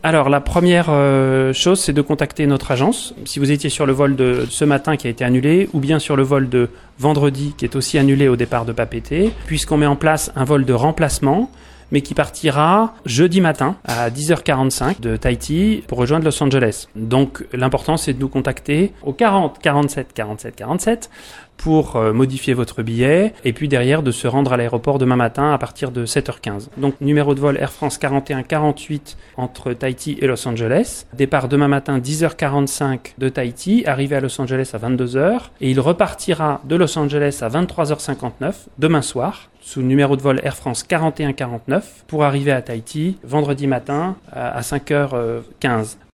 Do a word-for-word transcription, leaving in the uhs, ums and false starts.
Alors, la première euh, chose, c'est de contacter notre agence. Si vous étiez sur le vol de ce matin qui a été annulé, ou bien sur le vol de vendredi qui est aussi annulé au départ de Papeete, puisqu'on met en place un vol de remplacement, mais qui partira jeudi matin à dix heures quarante-cinq de Tahiti pour rejoindre Los Angeles. Donc, l'important, c'est de nous contacter au quarante quarante-sept quarante-sept quarante-sept pour euh, modifier votre billet et puis derrière de se rendre à l'aéroport demain matin à partir de sept heures quinze. Donc, numéro de vol Air France quarante et un quarante-huit entre Tahiti et Los Angeles. Départ demain matin dix heures quarante-cinq de Tahiti, arrivé à Los Angeles à vingt-deux heures et il repartira de Los Angeles à vingt-trois heures cinquante-neuf demain soir sous le numéro de vol Air France quarante et un quarante-neuf pour arriver à Tahiti vendredi matin à cinq heures quinze.